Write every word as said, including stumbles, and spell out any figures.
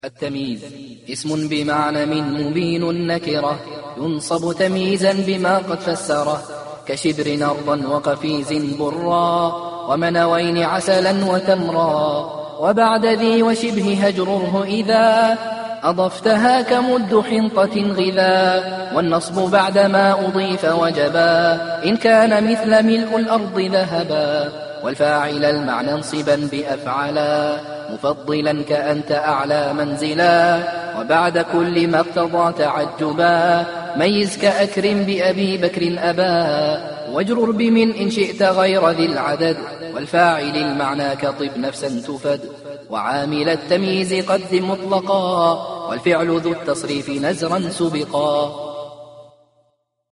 التمييز اسم بمعنى من مبين نكرة، ينصب تمييزا بما قد فسره، كشبر أرضا وقفيز برا، ومنوين عسلا وتمرا. وبعد ذي وشبه هجره إذا أضفتها كمد حنطة غذا، والنصب بعدما أضيف وجبا إن كان مثل ملء الأرض ذهبا. والفاعل المعنى انصبا بأفعلا، مفضلا كأنت أعلى منزلا، وبعد كل ما اقتضى تعجبا ميز كأكرم بأبي بكر أبا. واجرر بمن إن شئت غير ذي العدد، والفاعل المعنى كطب نفسا تفد. وعامل التمييز قد مطلقا، والفعل ذو التصريف نزرا سبقا.